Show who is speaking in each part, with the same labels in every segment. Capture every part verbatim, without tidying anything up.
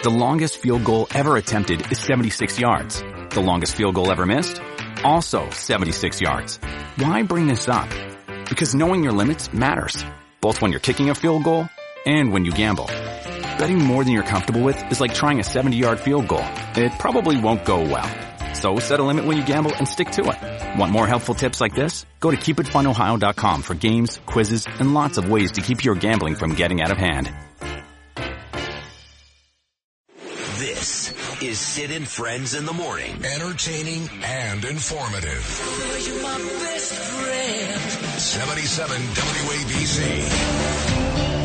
Speaker 1: The longest field goal ever attempted is seventy-six yards. The longest field goal ever missed? Also seventy-six yards. Why bring this up? Because knowing your limits matters, both when you're kicking a field goal and when you gamble. Betting more than you're comfortable with is like trying a seventy-yard field goal. It probably won't go well. So set a limit when you gamble and stick to it. Want more helpful tips like this? Go to keep it fun ohio dot com for games, quizzes, and lots of ways to keep your gambling from getting out of hand.
Speaker 2: This is Sid and Friends in the Morning.
Speaker 3: Entertaining and informative. seventy-seven W A B C.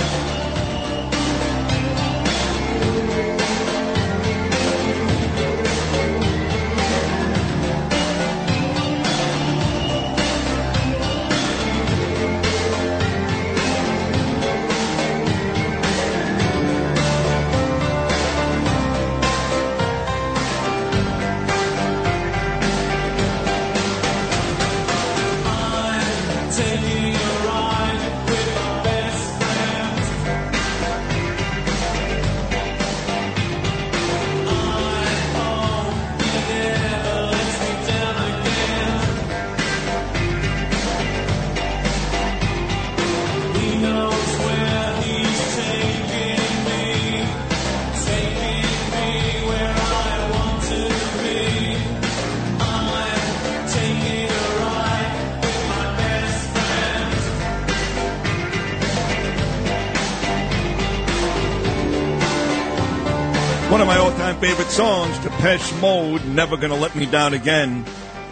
Speaker 4: One of my all-time favorite songs, Depeche Mode, Never Gonna Let Me Down Again.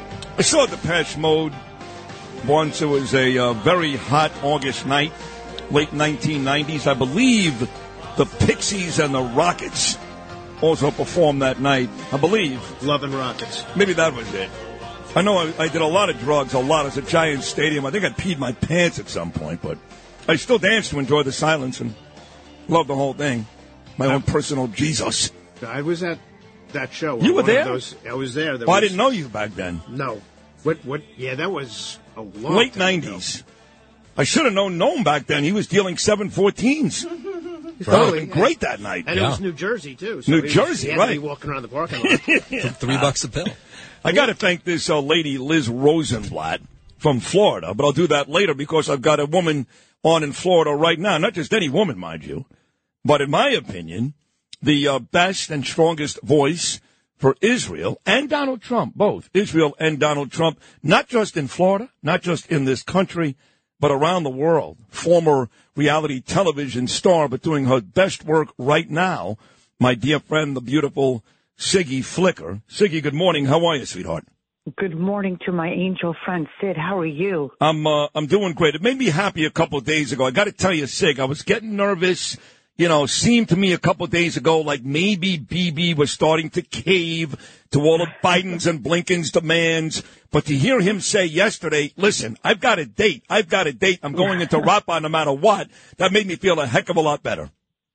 Speaker 4: I saw Depeche Mode once. It was a uh, very hot August night, late nineteen nineties. I believe the Pixies and the Rockets also performed that night. I believe.
Speaker 5: Love and Rockets.
Speaker 4: Maybe that was it. I know I, I did a lot of drugs, a lot. It was a giant stadium. I think I peed my pants at some point, but I still danced to enjoy the silence and loved the whole thing. My own personal Jesus.
Speaker 5: I was at that show.
Speaker 4: You were there?
Speaker 5: Those, I was there. there
Speaker 4: oh,
Speaker 5: was,
Speaker 4: I didn't know you back then.
Speaker 5: No. What? What? Yeah, that was a long
Speaker 4: Late
Speaker 5: time
Speaker 4: nineties.
Speaker 5: Ago.
Speaker 4: I should have known Noam back then. He was dealing seven fourteens. That would have been great that night.
Speaker 5: And
Speaker 6: yeah.
Speaker 5: it was New Jersey, too. So
Speaker 4: New
Speaker 5: he was,
Speaker 4: Jersey,
Speaker 5: he had
Speaker 4: right.
Speaker 5: to be walking around the parking lot.
Speaker 6: yeah. Three bucks a pill.
Speaker 4: I got to thank this uh, lady, Liz Rosenblatt, from Florida, but I'll do that later because I've got a woman on in Florida right now. Not just any woman, mind you, but in my opinion, the uh, best and strongest voice for Israel and Donald Trump, both Israel and Donald Trump, not just in Florida, not just in this country, but around the world. Former reality television star, but doing her best work right now, my dear friend, the beautiful Siggy Flicker. Siggy, good morning. How are you, sweetheart?
Speaker 7: Good morning to my angel friend, Sid. How are you?
Speaker 4: I'm uh, I'm doing great. It made me happy a couple of days ago. I got to tell you, Sig, I was getting nervous. You know, seemed to me a couple of days ago like maybe Bibi was starting to cave to all of Biden's and Blinken's demands. But to hear him say yesterday, listen, I've got a date. I've got a date. I'm going into Rapa no matter what. That made me feel a heck of a lot better.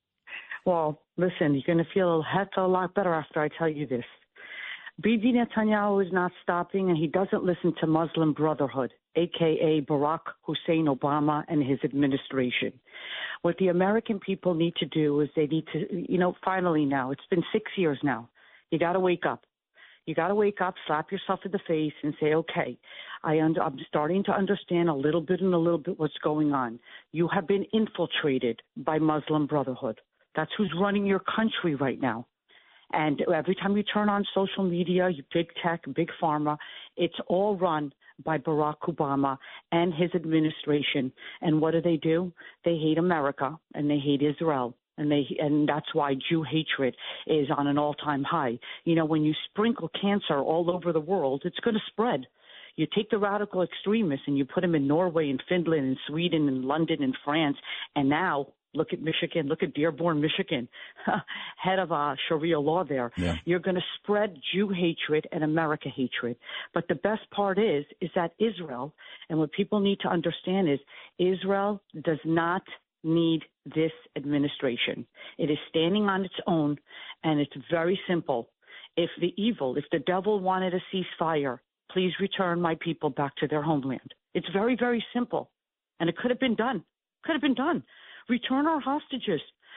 Speaker 7: Well, listen, you're going to feel a heck of a lot better after I tell you this. Bibi Netanyahu is not stopping, and he doesn't listen to Muslim Brotherhood, a k a. Barack Hussein Obama and his administration. What the American people need to do is they need to, you know, finally now, it's been six years now. You got to wake up. You got to wake up, slap yourself in the face and say, okay, I under, I'm starting to understand a little bit and a little bit what's going on. You have been infiltrated by Muslim Brotherhood. That's who's running your country right now. And every time you turn on social media, you big tech, big pharma, it's all run by Barack Obama and his administration. And what do they do? They hate America and they hate Israel. And they and that's why Jew hatred is on an all-time high. You know, when you sprinkle cancer all over the world, it's going to spread. You take the radical extremists and you put them in Norway and Finland and Sweden and London and France, and now look at Michigan. Look at Dearborn, Michigan, head of uh, Sharia law there. Yeah. You're going to spread Jew hatred and America hatred. But the best part is, is that Israel, and what people need to understand is Israel does not need this administration. It is standing on its own, and it's very simple. If the evil, if the devil wanted a ceasefire, please return my people back to their homeland. It's very, very simple. And it could have been done. Could have been done. Return our hostages.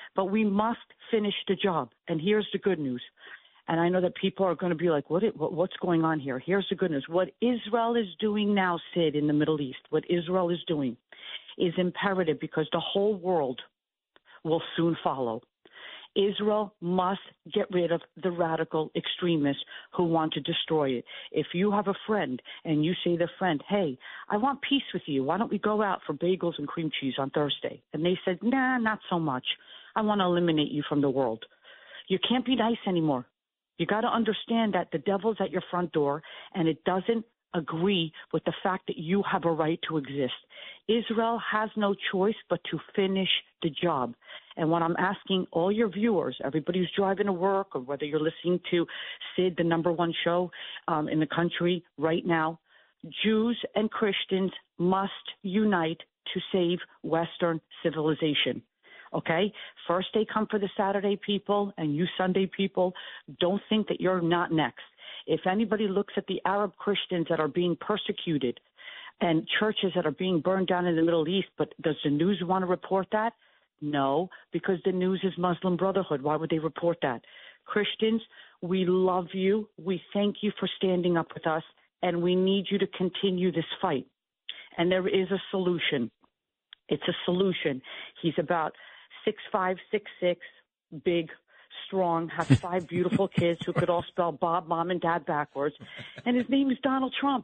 Speaker 7: But we must finish the job. And here's the good news. And I know that people are going to be like, what, what, what's going on here? Here's the good news. What Israel is doing now, Sid, in the Middle East, what Israel is doing is imperative because the whole world will soon follow. Israel must get rid of the radical extremists who want to destroy it. If you have a friend and you say to the friend, hey, I want peace with you. Why don't we go out for bagels and cream cheese on Thursday? And they said, nah, not so much. I want to eliminate you from the world. You can't be nice anymore. You got to understand that the devil's at your front door, and it doesn't agree with the fact that you have a right to exist. Israel has no choice but to finish the job. And what I'm asking all your viewers, everybody who's driving to work or whether you're listening to Sid, the number one show um, in the country right now, Jews and Christians must unite to save Western civilization. Okay? First they come for the Saturday people, and you Sunday people, don't think that you're not next. If anybody looks at the Arab Christians that are being persecuted and churches that are being burned down in the Middle East, but does the news want to report that? No, because the news is Muslim Brotherhood. Why would they report that? Christians, we love you. We thank you for standing up with us, and we need you to continue this fight. And there is a solution. It's a solution. He's about six five, six six, big, strong, has five beautiful kids who could all spell Bob, Mom, and Dad backwards. And his name is Donald Trump.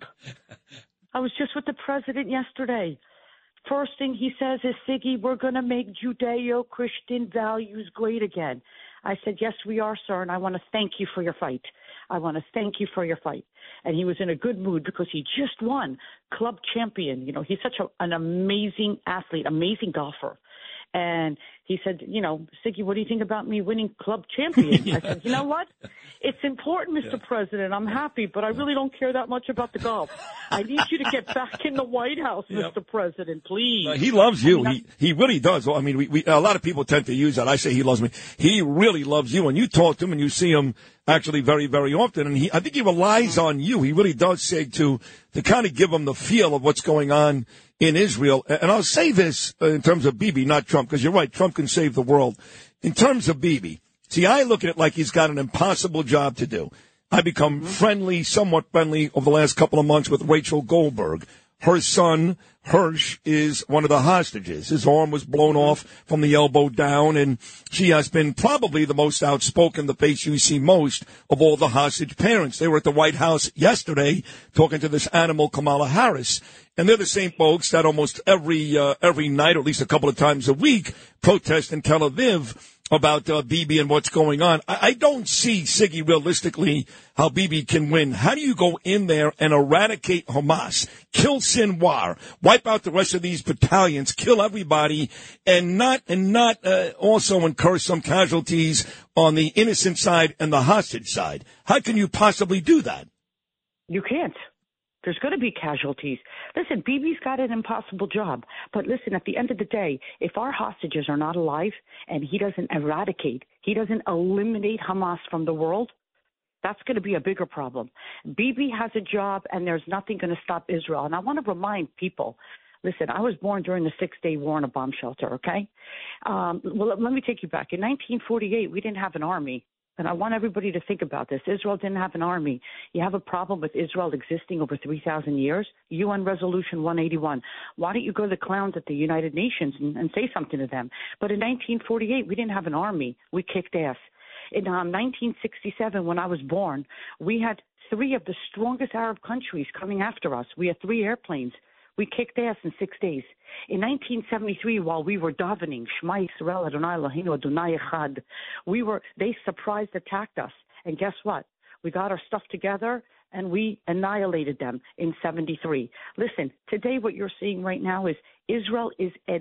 Speaker 7: I was just with the president yesterday. First thing he says is, Siggy, we're going to make Judeo-Christian values great again. I said, yes, we are, sir, and I want to thank you for your fight. I want to thank you for your fight. And he was in a good mood because he just won club champion. You know, he's such a, an amazing athlete, amazing golfer. And he said, you know, Siggy, what do you think about me winning club champion? yeah. I said, you know what? It's important, Mister Yeah. President. I'm happy, but I really don't care that much about the golf. I need you to get back in the White House, yep. Mister President, please.
Speaker 4: Uh, he loves you.
Speaker 7: I mean,
Speaker 4: he he really does. Well, I mean, we, we a lot of people tend to use that. I say he loves me. He really loves you, and you talk to him, and you see him actually very, very often. And he, I think he relies on you. He really does say to to kind of give him the feel of what's going on in Israel. And I'll say this in terms of Bibi, not Trump, because you're right, Trump can save the world. In terms of Bibi, see, I look at it like he's got an impossible job to do. I become mm-hmm. friendly, somewhat friendly, over the last couple of months with Rachel Goldberg. Her son, Hirsch, is one of the hostages. His arm was blown off from the elbow down, and she has been probably the most outspoken, the face you see most of all the hostage parents. They were at the White House yesterday talking to this animal, Kamala Harris, and they're the same folks that almost every uh, every night, or at least a couple of times a week, protest in Tel Aviv about uh, Bibi and what's going on. I, I don't see, Siggy, realistically, how Bibi can win. How do you go in there and eradicate Hamas, kill Sinwar, wipe out the rest of these battalions, kill everybody, and not and not uh, also incur some casualties on the innocent side and the hostage side? How can you possibly do that?
Speaker 7: You can't. There's going to be casualties. Listen, Bibi's got an impossible job. But listen, at the end of the day, if our hostages are not alive and he doesn't eradicate, he doesn't eliminate Hamas from the world, that's going to be a bigger problem. Bibi has a job, and there's nothing going to stop Israel. And I want to remind people, listen, I was born during the Six-Day War in a bomb shelter, okay? Um, well, let me take you back. In nineteen forty-eight, we didn't have an army. And I want everybody to think about this. Israel didn't have an army. You have a problem with Israel existing over three thousand years? U N Resolution one eighty-one. Why don't you go to the clowns at the United Nations and, and say something to them? But in nineteen forty-eight, we didn't have an army. We kicked ass. In um, nineteen sixty-seven, when I was born, we had three of the strongest Arab countries coming after us. We had three airplanes. We kicked ass in six days. In nineteen seventy-three, while we were davening, Shema Yisrael Adonai Eloheinu Adonai Echad, we were, they surprise attacked us. And guess what? We got our stuff together and we annihilated them in seventy-three. Listen, today what you're seeing right now is Israel is a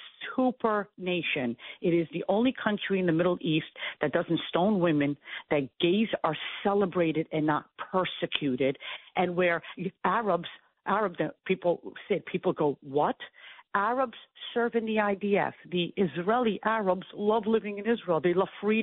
Speaker 7: super nation. It is the only country in the Middle East that doesn't stone women, that gays are celebrated and not persecuted, and where Arabs Arabs, people say, people go, what? Arabs serve in the I D F. The Israeli Arabs love living in Israel. They love freedom.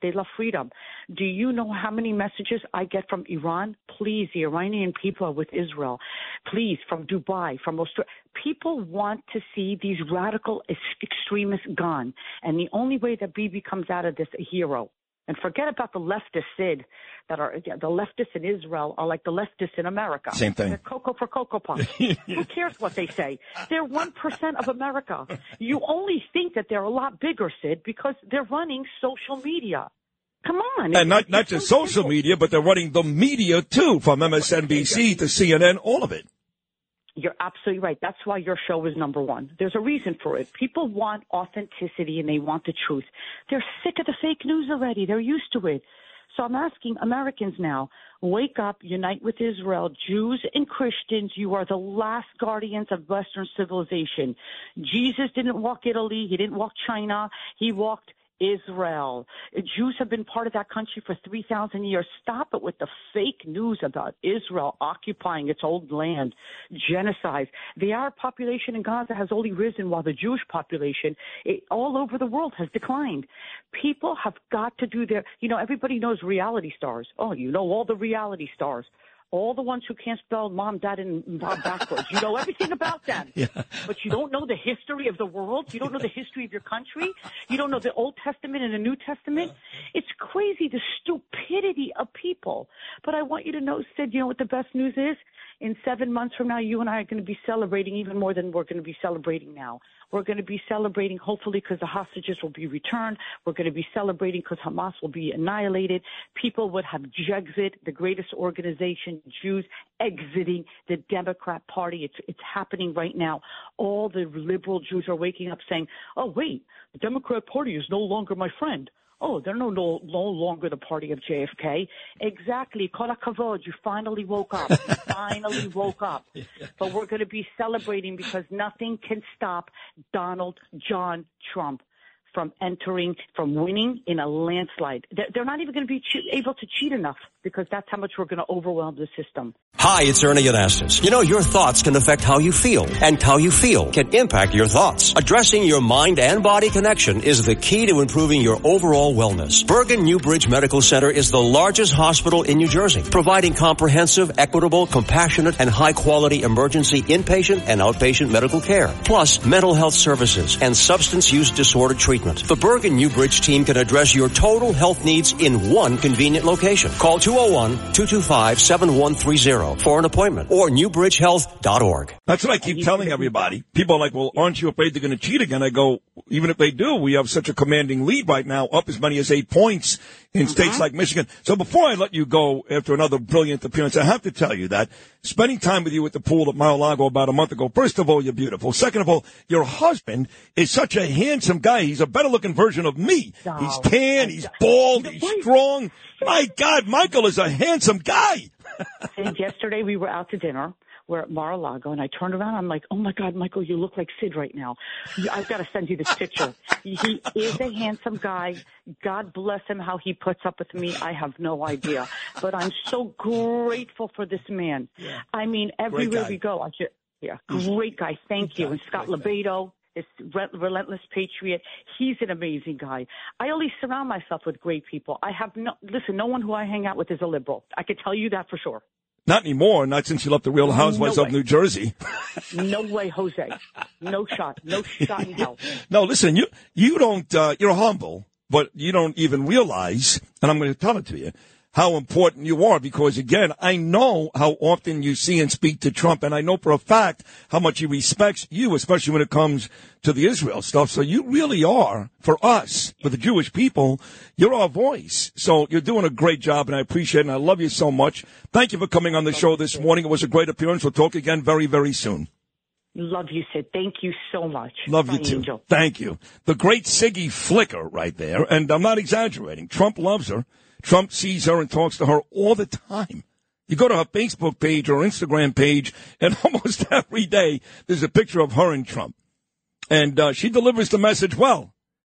Speaker 7: They love freedom. Do you know how many messages I get from Iran? Please, the Iranian people are with Israel. Please, from Dubai, from Australia. People want to see these radical ex- extremists gone. And the only way that Bibi comes out of this a hero. And forget about the leftists, Sid, that are the leftists in Israel are like the leftists in America.
Speaker 4: Same thing.
Speaker 7: They're Cocoa for Cocoa Puffs. Who cares what they say? They're one percent of America. You only think that they're a lot bigger, Sid, because they're running social media. Come on.
Speaker 4: And not,
Speaker 7: it's
Speaker 4: not
Speaker 7: so
Speaker 4: just social
Speaker 7: simple.
Speaker 4: media, but they're running the media, too, from M S N B C to C N N, all of it.
Speaker 7: You're absolutely right. That's why your show is number one. There's a reason for it. People want authenticity and they want the truth. They're sick of the fake news already. They're used to it. So I'm asking Americans now, wake up, unite with Israel. Jews and Christians, you are the last guardians of Western civilization. Jesus didn't walk Italy. He didn't walk China. He walked Israel. Jews have been part of that country for three thousand years. Stop it with the fake news about Israel occupying its old land, genocide. The Arab population in Gaza has only risen while the Jewish population it, all over the world has declined. People have got to do their, you know, everybody knows reality stars. Oh, you know all the reality stars. All the ones who can't spell mom, dad, and Bob backwards. You know everything about them. Yeah. But you don't know the history of the world. You don't know the history of your country. You don't know the Old Testament and the New Testament. It's crazy, the stupidity of people. But I want you to know, Sid, you know what the best news is? In seven months from now, you and I are going to be celebrating even more than we're going to be celebrating now. We're going to be celebrating, hopefully, because the hostages will be returned. We're going to be celebrating because Hamas will be annihilated. People would have Jexit, the greatest organization, Jews exiting the Democrat Party. It's it's happening right now. All the liberal Jews are waking up saying, oh, wait, the Democrat Party is no longer my friend. Oh, they're no, no no longer the party of J F K. Exactly. Kol hakavod, you finally woke up. You finally woke up. But we're going to be celebrating because nothing can stop Donald John Trump from entering, from winning in a landslide. They're not even going to be che- able to cheat enough because that's how much we're going to overwhelm the system.
Speaker 6: Hi, it's Ernie Anastas. You know, your thoughts can affect how you feel, and how you feel can impact your thoughts. Addressing your mind and body connection is the key to improving your overall wellness. Bergen Newbridge Medical Center is the largest hospital in New Jersey, providing comprehensive, equitable, compassionate, and high-quality emergency inpatient and outpatient medical care, plus mental health services and substance use disorder treatment. The Bergen Newbridge team can address your total health needs in one convenient location. Call two oh one, two two five, seven one three oh for an appointment or newbridge health dot org.
Speaker 4: That's what I keep telling everybody. People are like, well, aren't you afraid they're going to cheat again? I go, even if they do, we have such a commanding lead right now, up as many as eight points in uh-huh. states like Michigan. So before I let you go after another brilliant appearance, I have to tell you that spending time with you at the pool at Mar-a-Lago about a month ago, first of all, you're beautiful. Second of all, your husband is such a handsome guy. He's a better-looking version of me. Oh, he's tan, he's bald, he's strong. My God, Michael is a handsome guy.
Speaker 7: And yesterday we were out to dinner. We're at Mar-a-Lago, and I turned around. I'm like, oh, my God, Michael, you look like Sid right now. I've got to send you this picture. He is a handsome guy. God bless him, how he puts up with me. I have no idea. But I'm so grateful for this man. Yeah. I mean, everywhere we go, I just, yeah, great guy. Thank you. And Scott Lebedo is relentless patriot. He's an amazing guy. I only surround myself with great people. I have no, listen, no one who I hang out with is a liberal. I can tell you that for sure.
Speaker 4: Not anymore, not since you left the Real Housewives
Speaker 7: no
Speaker 4: of New Jersey.
Speaker 7: No way, Jose. No shot. No shot in hell.
Speaker 4: No, listen, you you don't, uh, you're humble, but you don't even realize, and I'm going to tell it to you, how important you are, because, again, I know how often you see and speak to Trump, and I know for a fact how much he respects you, especially when it comes to the Israel stuff. So you really are, for us, for the Jewish people, you're our voice. So you're doing a great job, and I appreciate it, and I love you so much. Thank you for coming on the show this morning. It was a great appearance. We'll talk again very, very soon.
Speaker 7: Love you, Sid. Thank you so much.
Speaker 4: Love
Speaker 7: My
Speaker 4: you, too.
Speaker 7: angel.
Speaker 4: Thank you. The great Siggy Flicker right there, and I'm not exaggerating. Trump loves her. Trump sees her and talks to her all the time. You go to her Facebook page or Instagram page, and almost every day there's a picture of her and Trump. And uh, she delivers the message well.